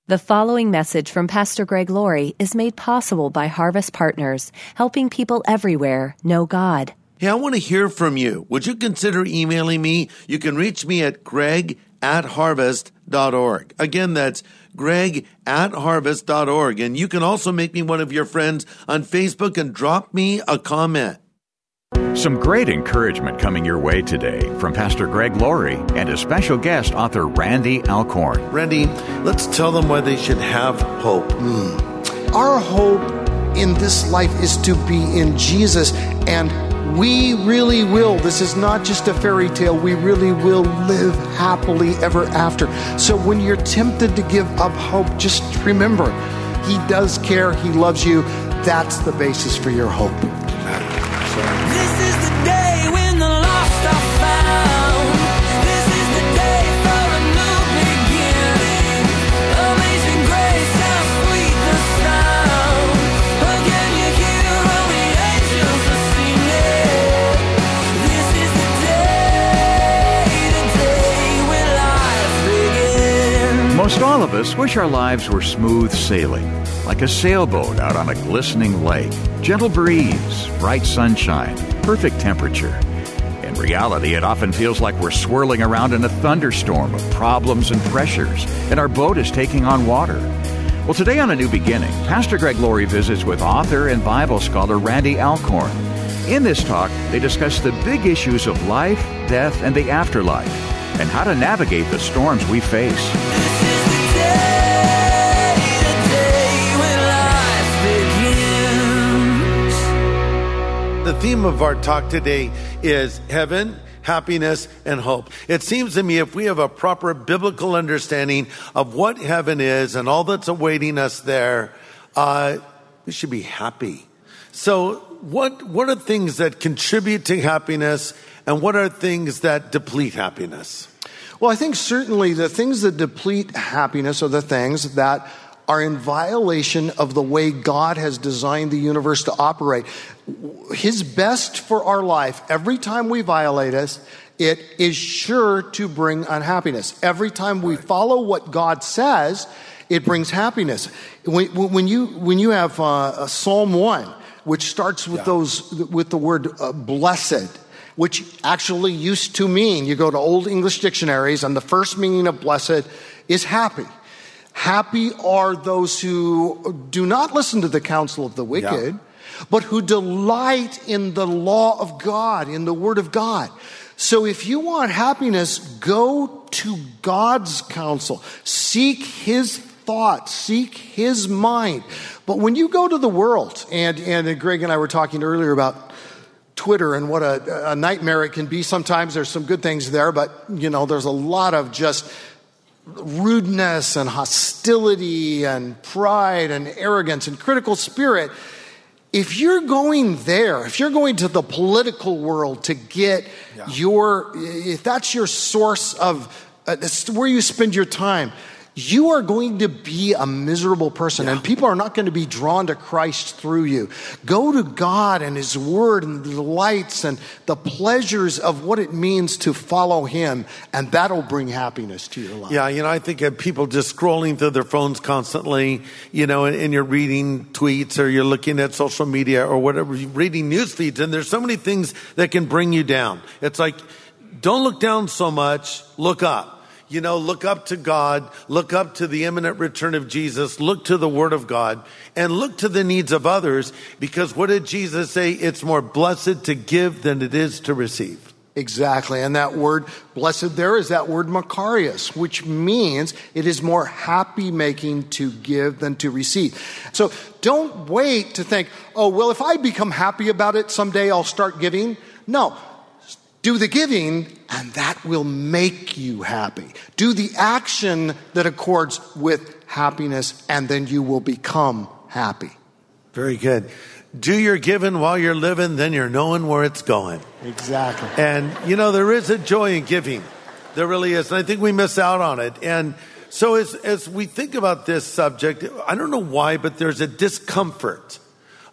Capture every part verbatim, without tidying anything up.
The following message from Pastor Greg Laurie is made possible by Harvest Partners, helping people everywhere know God. Hey, I want to hear from you. Would you consider emailing me? You can reach me at greg at harvest dot org. Again, that's greg at harvest dot org. And you can also make me one of your friends on Facebook and drop me a comment. Some great encouragement coming your way today from Pastor Greg Laurie and his special guest, author Randy Alcorn. Randy, let's tell them why they should have hope. Mm. Our hope in this life is to be in Jesus, and we really will. This is not just a fairy tale. We really will live happily ever after. So when you're tempted to give up hope, just remember, He does care. He loves you. That's the basis for your hope. This is the day when the lost are found. This is the day for a new beginning. Amazing grace, how sweet the sound. Again you hear all the angels are singing. This is the day, the day when life begins. Most all of us wish our lives were smooth sailing, like a sailboat out on a glistening lake. Gentle breeze, bright sunshine, perfect temperature. In reality, it often feels like we're swirling around in a thunderstorm of problems and pressures, and our boat is taking on water. Well, today on A New Beginning, Pastor Greg Laurie visits with author and Bible scholar Randy Alcorn. In this talk, they discuss the big issues of life, death, and the afterlife, and how to navigate the storms we face. This is the day, the day when life begins. The theme of our talk today is heaven, happiness, and hope. It seems to me if we have a proper biblical understanding of what heaven is and all that's awaiting us there, uh, we should be happy. So what, what are things that contribute to happiness, and what are things that deplete happiness? Well, I think certainly the things that deplete happiness are the things that are in violation of the way God has designed the universe to operate. His best for our life, every time we violate us, it is sure to bring unhappiness. Every time we follow what God says, it brings happiness. When, when you when you have uh, Psalm one, which starts with yeah. those with the word uh, blessed, which actually used to mean, you go to Old English dictionaries, and the first meaning of blessed is happy. Happy are those who do not listen to the counsel of the wicked, yeah. but who delight in the law of God, in the word of God. So if you want happiness, go to God's counsel. Seek His thoughts. Seek His mind. But when you go to the world, and, and Greg and I were talking earlier about Twitter and what a, a nightmare it can be. Sometimes there's some good things there, but, you know, there's a lot of just rudeness and hostility and pride and arrogance and critical spirit. If you're going there, if you're going to the political world to get yeah. your, if that's your source of, uh, that's where you spend your time, you are going to be a miserable person, yeah. and people are not going to be drawn to Christ through you. Go to God and His Word and the delights and the pleasures of what it means to follow Him, and that'll bring happiness to your life. Yeah, you know, I think of people just scrolling through their phones constantly, you know, and, and you're reading tweets or you're looking at social media or whatever, you're reading news feeds, and there's so many things that can bring you down. It's like, don't look down so much, look up. You know, look up to God, look up to the imminent return of Jesus, look to the Word of God, and look to the needs of others, because what did Jesus say? It's more blessed to give than it is to receive. Exactly. And that word blessed there is that word makarios, which means it is more happy making to give than to receive. So don't wait to think, oh, well, if I become happy about it, someday I'll start giving. No. Do the giving, and that will make you happy. Do the action that accords with happiness, and then you will become happy. Very good. Do your giving while you're living, then you're knowing where it's going. Exactly. And, you know, there is a joy in giving. There really is. And I think we miss out on it. And so as, as we think about this subject, I don't know why, but there's a discomfort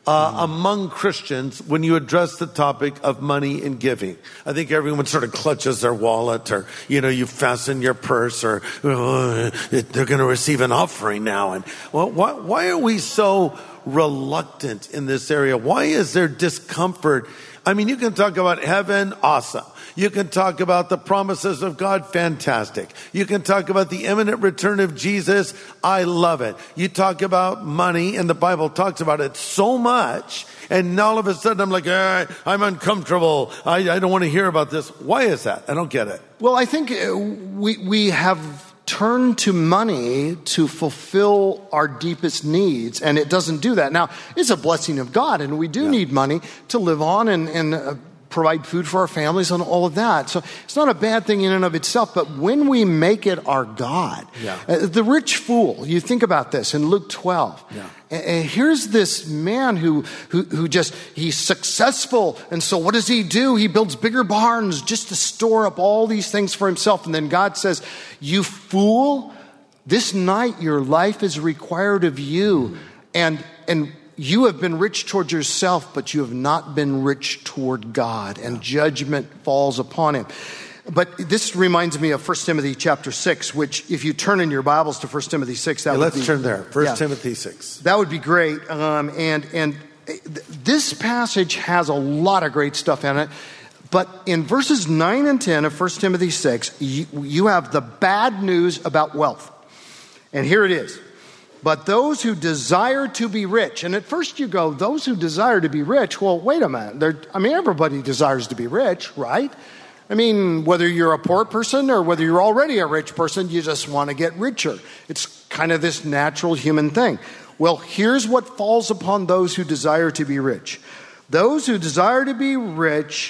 uh, among Christians when you address the topic of money and giving. I think everyone sort of clutches their wallet, or, you know, you fasten your purse, or oh, they're going to receive an offering now. And well, why, why are we so reluctant in this area? Why is there discomfort? I mean, you can talk about heaven, awesome. You can talk about the promises of God, fantastic. You can talk about the imminent return of Jesus, I love it. You talk about money, and the Bible talks about it so much, and all of a sudden I'm like, eh, I'm uncomfortable. I, I don't want to hear about this. Why is that? I don't get it. Well, I think uh, we we have turned to money to fulfill our deepest needs, and it doesn't do that. Now, it's a blessing of God, and we do yeah. need money to live on and, and uh, provide food for our families and all of that. So it's not a bad thing in and of itself, but when we make it our God, yeah. uh, the rich fool, you think about this in Luke twelve. Yeah. And here's this man who, who, who just, he's successful. And so what does he do? He builds bigger barns just to store up all these things for himself. And then God says, you fool, this night your life is required of you. And, and you have been rich toward yourself, but you have not been rich toward God. And judgment falls upon him. But this reminds me of First Timothy chapter six, which if you turn in your Bibles to First Timothy six, that yeah, would let's be... turn there. First yeah, Timothy six. That would be great. Um, and, and this passage has a lot of great stuff in it. But in verses nine and ten of First Timothy six, you, you have the bad news about wealth. And here it is. But those who desire to be rich, and at first you go, those who desire to be rich, well, wait a minute. They're, I mean, everybody desires to be rich, right? I mean, whether you're a poor person or whether you're already a rich person, you just want to get richer. It's kind of this natural human thing. Well, here's what falls upon those who desire to be rich. Those who desire to be rich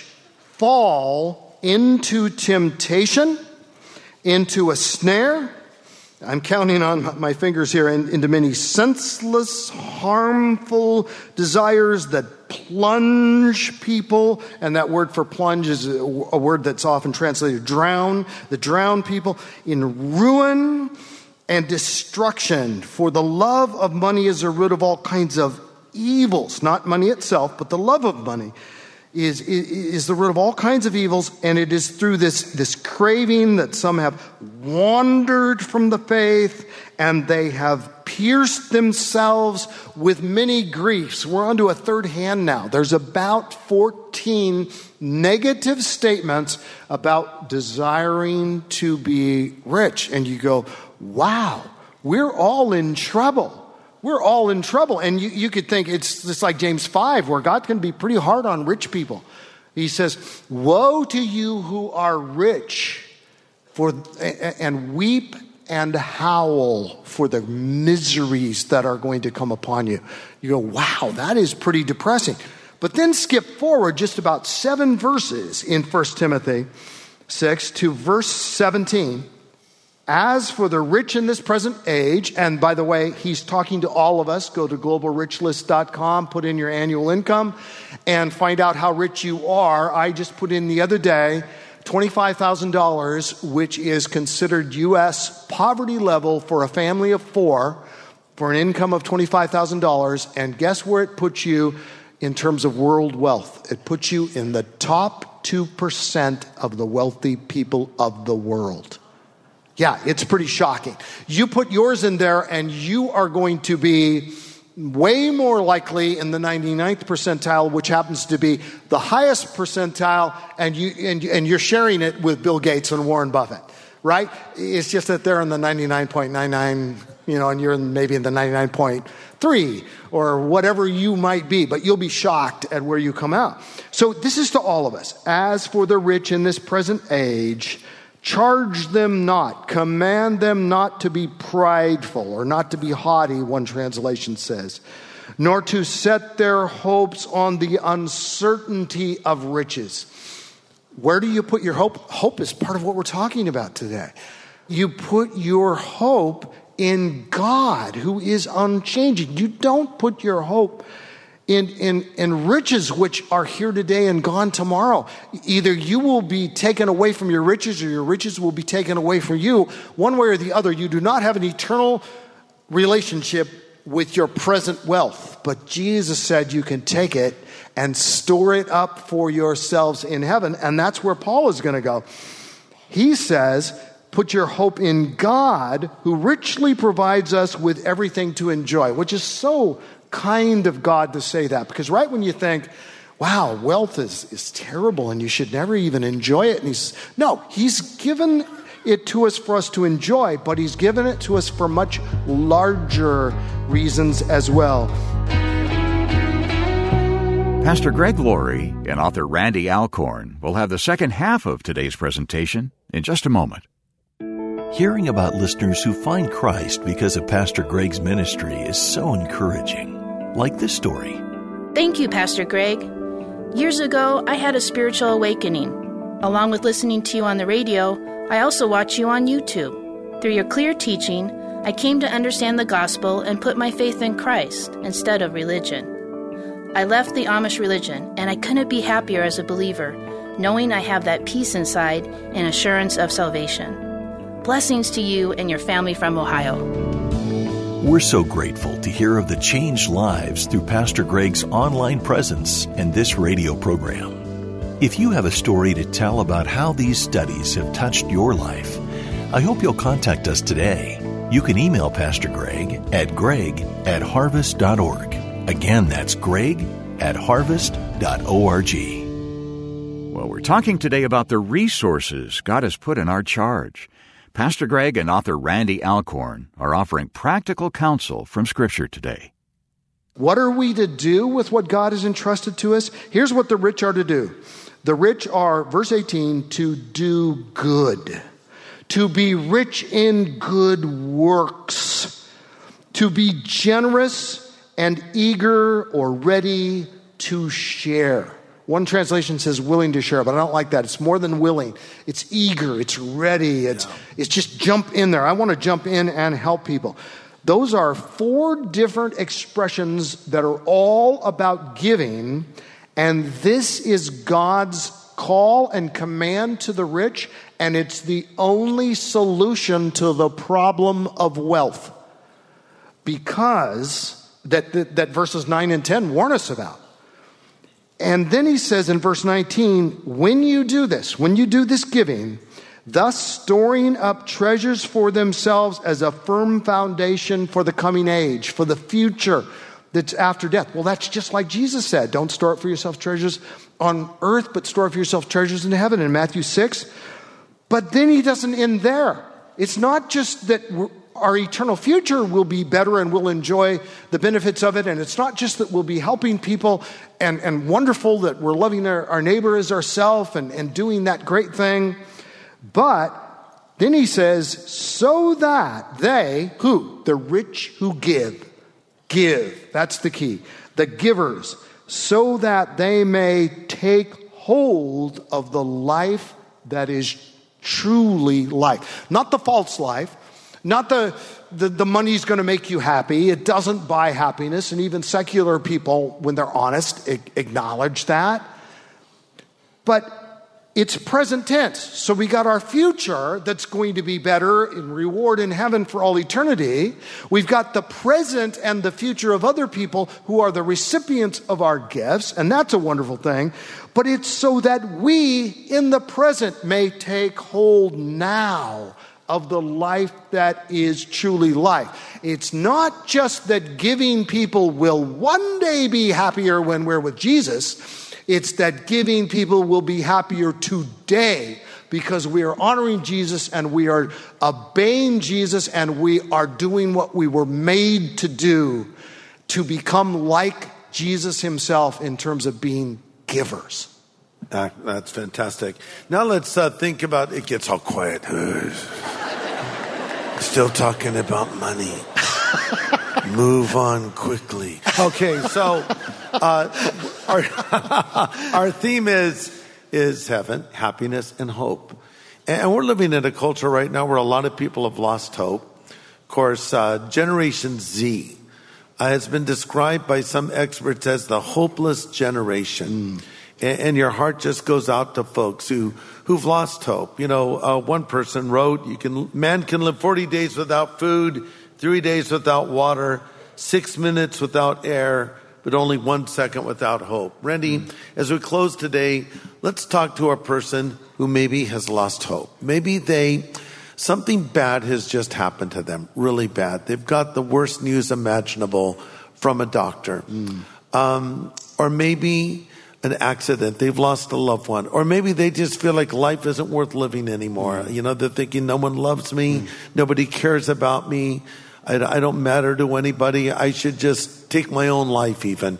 fall into temptation, into a snare. I'm counting on my fingers here, and into many senseless, harmful desires that plunge people. And that word for plunge is a word that's often translated drown. That drown people in ruin and destruction. For the love of money is the root of all kinds of evils. Not money itself, but the love of money is, is, is the root of all kinds of evils. And it is through this, this craving that some have wandered from the faith, and they have pierced themselves with many griefs. We're on to a third hand now. There's about fourteen negative statements about desiring to be rich. And you go, wow, we're all in trouble. We're all in trouble. And you, you could think it's just like James five, where God can be pretty hard on rich people. He says, woe to you who are rich, for and weep and howl for the miseries that are going to come upon you. You go, wow, that is pretty depressing. But then skip forward just about seven verses in First Timothy six to verse seventeen. As for the rich in this present age, and by the way, he's talking to all of us. Go to global rich list dot com, put in your annual income, and find out how rich you are. I just put in the other day twenty-five thousand dollars, which is considered U S poverty level for a family of four, for an income of twenty-five thousand dollars. And guess where it puts you in terms of world wealth? It puts you in the top two percent of the wealthy people of the world. Yeah, it's pretty shocking. You put yours in there and you are going to be way more likely in the ninety-ninth percentile, which happens to be the highest percentile, and, you, and, and you're sharing it with Bill Gates and Warren Buffett, right? It's just that they're in the ninety-nine point nine nine, you know, and you're in, maybe in the ninety-nine point three or whatever you might be, but you'll be shocked at where you come out. So this is to all of us. As for the rich in this present age, charge them not, command them not to be prideful, or not to be haughty, one translation says, nor to set their hopes on the uncertainty of riches. Where do you put your hope? Hope is part of what we're talking about today. You put your hope in God, who is unchanging. You don't put your hope In, in, in riches which are here today and gone tomorrow. Either you will be taken away from your riches, or your riches will be taken away from you. One way or the other, you do not have an eternal relationship with your present wealth. But Jesus said you can take it and store it up for yourselves in heaven. And that's where Paul is going to go. He says, put your hope in God, who richly provides us with everything to enjoy, which is so kind of God to say that. Because right when you think, wow, wealth is, is terrible and you should never even enjoy it. And he's, no, he's given it to us for us to enjoy, but he's given it to us for much larger reasons as well. Pastor Greg Laurie and author Randy Alcorn will have the second half of today's presentation in just a moment. Hearing about listeners who find Christ because of Pastor Greg's ministry is so encouraging. Like this story. Thank you, Pastor Greg. Years ago, I had a spiritual awakening. Along with listening to you on the radio, I also watch you on YouTube. Through your clear teaching, I came to understand the gospel and put my faith in Christ instead of religion. I left the Amish religion, and I couldn't be happier as a believer, knowing I have that peace inside and assurance of salvation. Blessings to you and your family from Ohio. We're so grateful to hear of the changed lives through Pastor Greg's online presence and this radio program. If you have a story to tell about how these studies have touched your life, I hope you'll contact us today. You can email Pastor Greg at greg at harvest dot org. Again, that's greg at harvest dot org. Well, we're talking today about the resources God has put in our charge. Pastor Greg and author Randy Alcorn are offering practical counsel from Scripture today. What are we to do with what God has entrusted to us? Here's what the rich are to do. The rich are, verse eighteen, to do good, to be rich in good works, to be generous and eager or ready to share. One translation says willing to share, but I don't like that. It's more than willing. It's eager. It's ready. It's, yeah. it's just jump in there. I want to jump in and help people. Those are four different expressions that are all about giving, and this is God's call and command to the rich, and it's the only solution to the problem of wealth. Because that, that, that verses nine and ten warn us about. And then he says in verse nineteen, when you do this, when you do this giving, thus storing up treasures for themselves as a firm foundation for the coming age, for the future that's after death. Well, that's just like Jesus said. Don't store up for yourself treasures on earth, but store up for yourself treasures in heaven in Matthew six. But then he doesn't end there. It's not just that we're, our eternal future will be better and we'll enjoy the benefits of it. And it's not just that we'll be helping people and, and wonderful that we're loving our, our neighbor as ourselves and, and doing that great thing. But then he says, so that they, who? The rich who give. Give. That's the key. The givers. So that they may take hold of the life that is truly life. Not the false life. Not the, the, the money's going to make you happy. It doesn't buy happiness. And even secular people, when they're honest, acknowledge that. But it's present tense. So we got our future that's going to be better in reward in heaven for all eternity. We've got the present and the future of other people who are the recipients of our gifts. And that's a wonderful thing. But it's so that we in the present may take hold now of the life that is truly life. It's not just that giving people will one day be happier when we're with Jesus. It's that giving people will be happier today because we are honoring Jesus and we are obeying Jesus and we are doing what we were made to do, to become like Jesus himself in terms of being givers. That, that's fantastic. Now let's uh, think about, it gets all quiet. Still talking about money. Move on quickly. Okay, so uh, our, our theme is, is heaven, happiness, and hope. And we're living in a culture right now where a lot of people have lost hope. Of course, uh, Generation Z uh, has been described by some experts as the hopeless generation. Mm. And, and your heart just goes out to folks who, who've lost hope. You know, uh, one person wrote, "You can man can live forty days without food, three days without water, six minutes without air, but only one second without hope. Randy, as we close today, let's talk to a person who maybe has lost hope. Maybe they, something bad has just happened to them, really bad. They've got the worst news imaginable from a doctor. Mm. Um, or maybe an accident. They've lost a loved one. Or maybe they just feel like life isn't worth living anymore. Mm. You know, they're thinking no one loves me. Mm. Nobody cares about me. I, I don't matter to anybody. I should just take my own life even.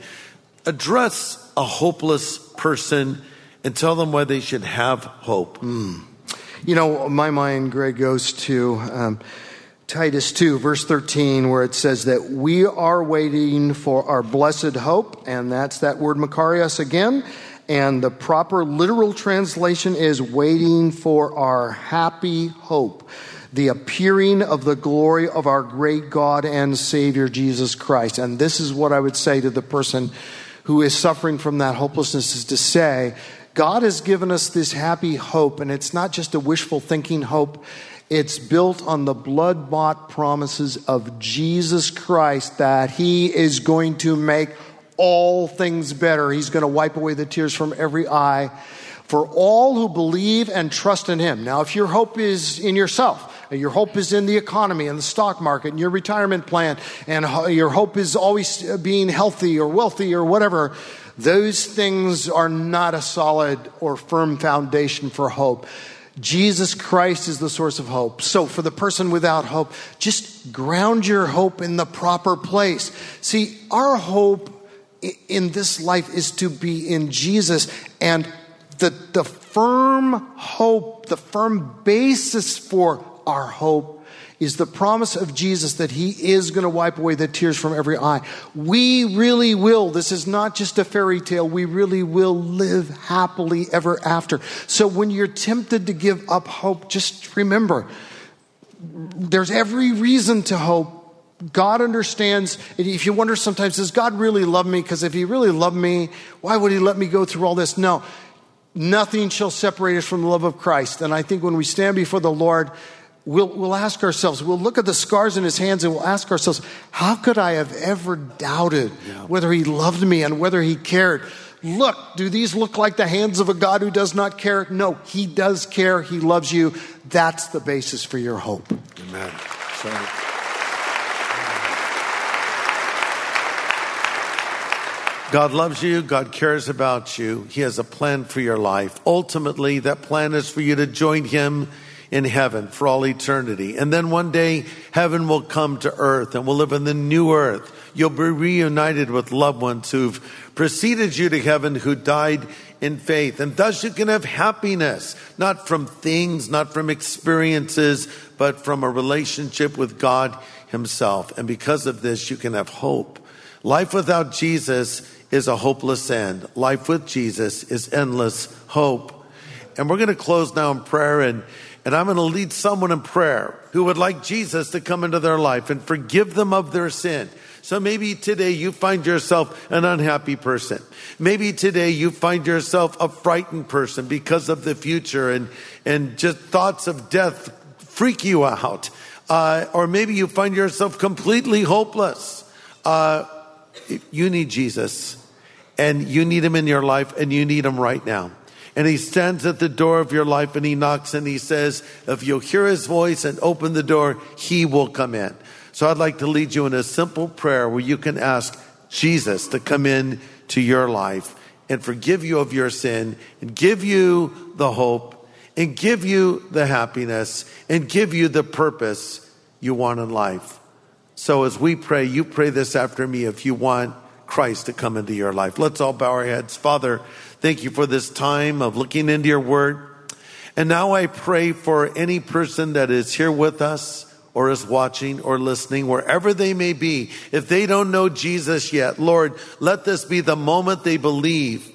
Address a hopeless person and tell them why they should have hope. Mm. You know, my mind, Greg, goes to um, Titus two, verse thirteen, where it says that we are waiting for our blessed hope, and that's that word Makarios again. And the proper literal translation is waiting for our happy hope, the appearing of the glory of our great God and Savior, Jesus Christ. And this is what I would say to the person who is suffering from that hopelessness, is to say, God has given us this happy hope, and it's not just a wishful thinking hope. It's built on the blood-bought promises of Jesus Christ that He is going to make all things better. He's going to wipe away the tears from every eye for all who believe and trust in Him. Now, if your hope is in yourself, your hope is in the economy and the stock market and your retirement plan, and your hope is always being healthy or wealthy or whatever, those things are not a solid or firm foundation for hope. Jesus Christ is the source of hope. So for the person without hope, just ground your hope in the proper place. See, our hope in this life is to be in Jesus, and the, the firm hope, the firm basis for our hope is the promise of Jesus that He is going to wipe away the tears from every eye. We really will. This is not just a fairy tale. We really will live happily ever after. So when you're tempted to give up hope, just remember, there's every reason to hope. God understands. If you wonder sometimes, does God really love me? Because if He really loved me, why would He let me go through all this? No, nothing shall separate us from the love of Christ. And I think when we stand before the Lord, We'll, we'll ask ourselves, we'll look at the scars in His hands and we'll ask ourselves, how could I have ever doubted yeah. whether He loved me and whether He cared? Look, do these look like the hands of a God who does not care? No, He does care. He loves you. That's the basis for your hope. Amen. Sorry. God loves you. God cares about you. He has a plan for your life. Ultimately, that plan is for you to join Him in heaven for all eternity. And then one day, heaven will come to earth and we'll live in the new earth. You'll be reunited with loved ones who've preceded you to heaven, who died in faith. And thus you can have happiness, not from things, not from experiences, but from a relationship with God Himself. And because of this, you can have hope. Life without Jesus is a hopeless end. Life with Jesus is endless hope. And we're going to close now in prayer, and And I'm going to lead someone in prayer who would like Jesus to come into their life and forgive them of their sin. So maybe today you find yourself an unhappy person. Maybe today you find yourself a frightened person because of the future, and, and just thoughts of death freak you out. Uh, or maybe you find yourself completely hopeless. Uh, you need Jesus, and you need Him in your life, and you need Him right now. And He stands at the door of your life and He knocks and He says, if you'll hear His voice and open the door, He will come in. So I'd like to lead you in a simple prayer where you can ask Jesus to come in to your life and forgive you of your sin and give you the hope and give you the happiness and give you the purpose you want in life. So as we pray, you pray this after me if you want Christ to come into your life. Let's all bow our heads. Father, thank you for this time of looking into your word. And now I pray for any person that is here with us or is watching or listening, wherever they may be. If they don't know Jesus yet, Lord, let this be the moment they believe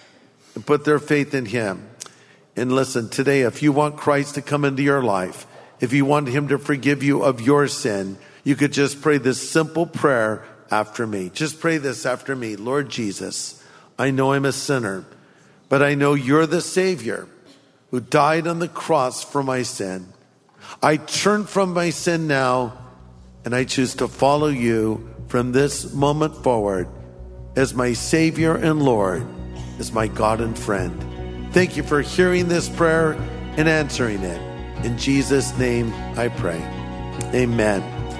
and put their faith in Him. And listen, today, if you want Christ to come into your life, if you want Him to forgive you of your sin, you could just pray this simple prayer after me. Just pray this after me. Lord Jesus, I know I'm a sinner, but I know You're the Savior who died on the cross for my sin. I turn from my sin now, and I choose to follow You from this moment forward as my Savior and Lord, as my God and friend. Thank you for hearing this prayer and answering it. In Jesus' name I pray. Amen.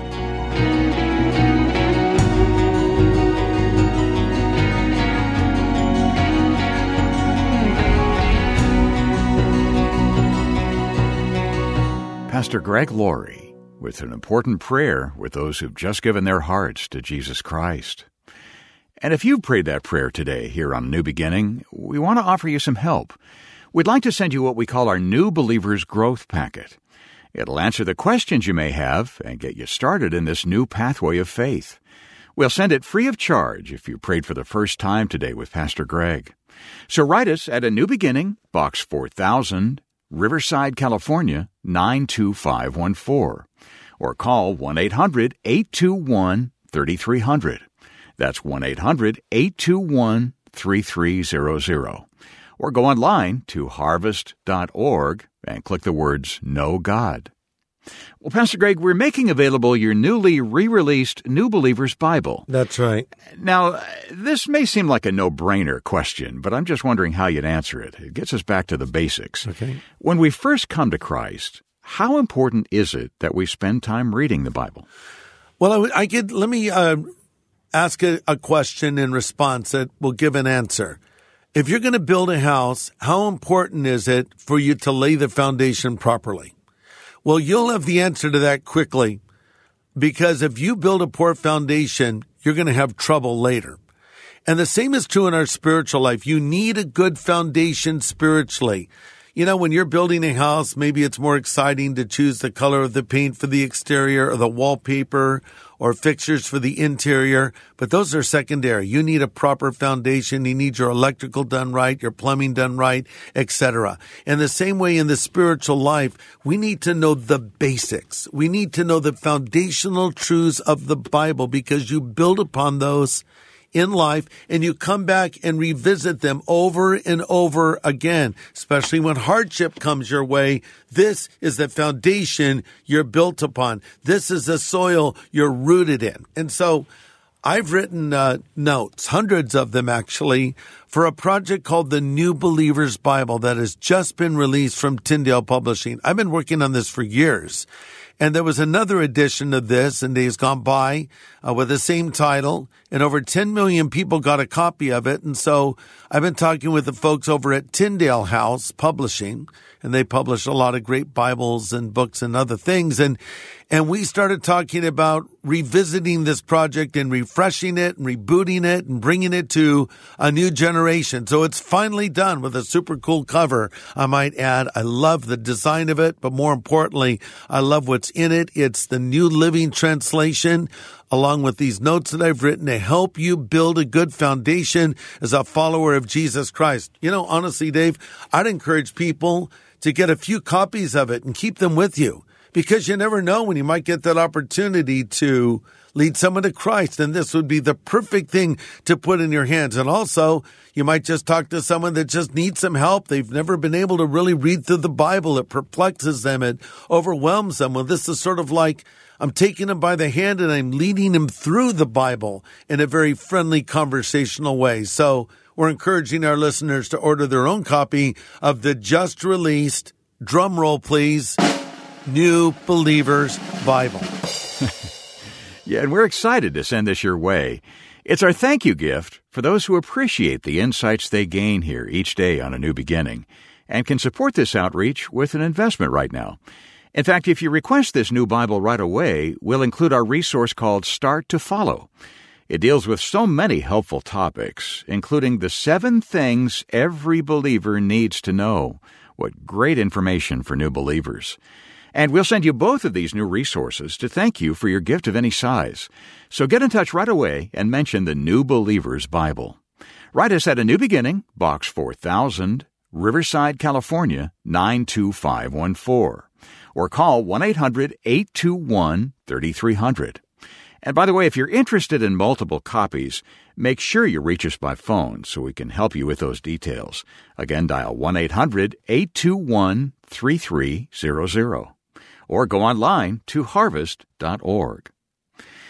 Pastor Greg Laurie with an important prayer with those who've just given their hearts to Jesus Christ. And if you've prayed that prayer today here on New Beginning, we want to offer you some help. We'd like to send you what we call our New Believers Growth Packet. It'll answer the questions you may have and get you started in this new pathway of faith. We'll send it free of charge if you prayed for the first time today with Pastor Greg. So write us at A New Beginning, Box four thousand, Riverside, California, nine two five one four. Or call one eight hundred eight two one three three zero zero. That's one eight hundred eight two one three three zero zero. Or go online to harvest dot org and click the words Know God. Well, Pastor Greg, we're making available your newly re-released New Believers Bible. That's right. Now, this may seem like a no-brainer question, but I'm just wondering how you'd answer it. It gets us back to the basics. Okay. When we first come to Christ, how important is it that we spend time reading the Bible? Well, I, I could, let me uh, ask a, a question in response that will give an answer. If you're going to build a house, how important is it for you to lay the foundation properly? Well, you'll have the answer to that quickly, because if you build a poor foundation, you're going to have trouble later. And the same is true in our spiritual life. You need a good foundation spiritually. You know, when you're building a house, maybe it's more exciting to choose the color of the paint for the exterior or the wallpaper or fixtures for the interior, but those are secondary. You need a proper foundation. You need your electrical done right, your plumbing done right, et cetera. And the same way in the spiritual life, we need to know the basics. We need to know the foundational truths of the Bible, because you build upon those in life, and you come back and revisit them over and over again, especially when hardship comes your way. This is the foundation you're built upon. This is the soil you're rooted in. And so I've written uh, notes, hundreds of them actually, for a project called the New Believers Bible that has just been released from Tyndale Publishing. I've been working on this for years. And there was another edition of this in days gone by uh, with the same title, and over ten million people got a copy of it. And so I've been talking with the folks over at Tyndale House Publishing, and they publish a lot of great Bibles and books and other things. And and we started talking about revisiting this project and refreshing it and rebooting it and bringing it to a new generation. So it's finally done with a super cool cover, I might add. I love the design of it, but more importantly, I love what's in it. It's the New Living Translation, along with these notes that I've written to help you build a good foundation as a follower of Jesus Christ. You know, honestly, Dave, I'd encourage people to get a few copies of it and keep them with you, because you never know when you might get that opportunity to lead someone to Christ, and this would be the perfect thing to put in your hands. And also, you might just talk to someone that just needs some help. They've never been able to really read through the Bible. It perplexes them. It overwhelms them. Well, this is sort of like I'm taking them by the hand and I'm leading them through the Bible in a very friendly, conversational way. So we're encouraging our listeners to order their own copy of the just released, drum roll please, New Believers Bible. Yeah, and we're excited to send this your way. It's our thank you gift for those who appreciate the insights they gain here each day on A New Beginning and can support this outreach with an investment right now. In fact, if you request this new Bible right away, we'll include our resource called Start to Follow. It deals with so many helpful topics, including the seven things every believer needs to know. What great information for new believers. And we'll send you both of these new resources to thank you for your gift of any size. So get in touch right away and mention the New Believers Bible. Write us at A New Beginning, Box four thousand, Riverside, California, nine two five one four. Or call one eight hundred eight two one three three zero zero. And by the way, if you're interested in multiple copies, make sure you reach us by phone so we can help you with those details. Again, dial one eight hundred eight two one three three zero zero. Or go online to harvest dot org.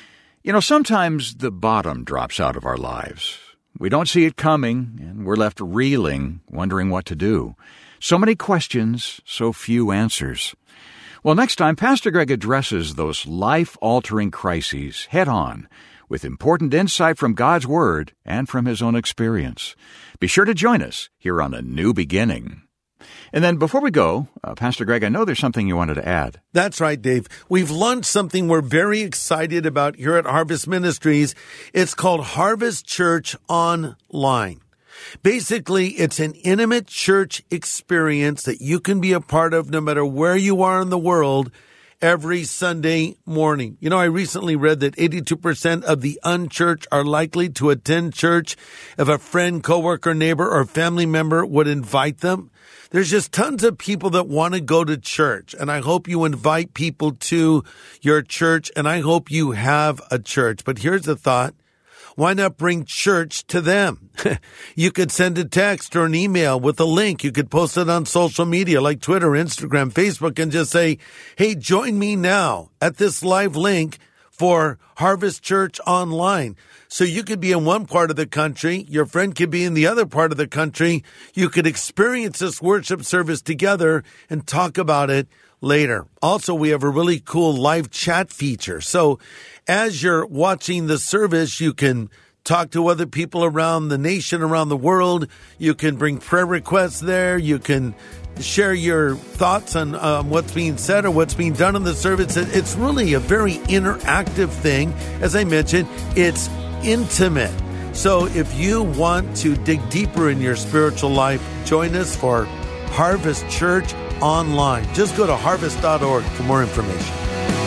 You know, sometimes the bottom drops out of our lives. We don't see it coming, and we're left reeling, wondering what to do. So many questions, so few answers. Well, next time, Pastor Greg addresses those life-altering crises head-on with important insight from God's Word and from his own experience. Be sure to join us here on A New Beginning. And then before we go, uh, Pastor Greg, I know there's something you wanted to add. That's right, Dave. We've launched something we're very excited about here at Harvest Ministries. It's called Harvest Church Online. Basically, it's an intimate church experience that you can be a part of no matter where you are in the world every Sunday morning. You know, I recently read that eighty-two percent of the unchurched are likely to attend church if a friend, coworker, neighbor, or family member would invite them. There's just tons of people that want to go to church, and I hope you invite people to your church, and I hope you have a church. But here's the thought. Why not bring church to them? You could send a text or an email with a link. You could post it on social media like Twitter, Instagram, Facebook, and just say, hey, join me now at this live link for Harvest Church Online. So you could be in one part of the country, your friend could be in the other part of the country. You could experience this worship service together and talk about it later. Also, we have a really cool live chat feature. So as you're watching the service, you can talk to other people around the nation, around the world. You can bring prayer requests there. You can share your thoughts on um, what's being said or what's being done in the service. It's really a very interactive thing. As I mentioned, it's intimate. So if you want to dig deeper in your spiritual life, join us for Harvest Church Online. Just go to harvest dot org for more information.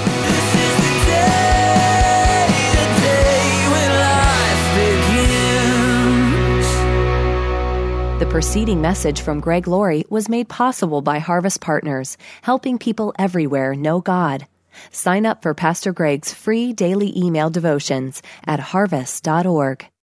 The preceding message from Greg Laurie was made possible by Harvest Partners, helping people everywhere know God. Sign up for Pastor Greg's free daily email devotions at harvest dot org.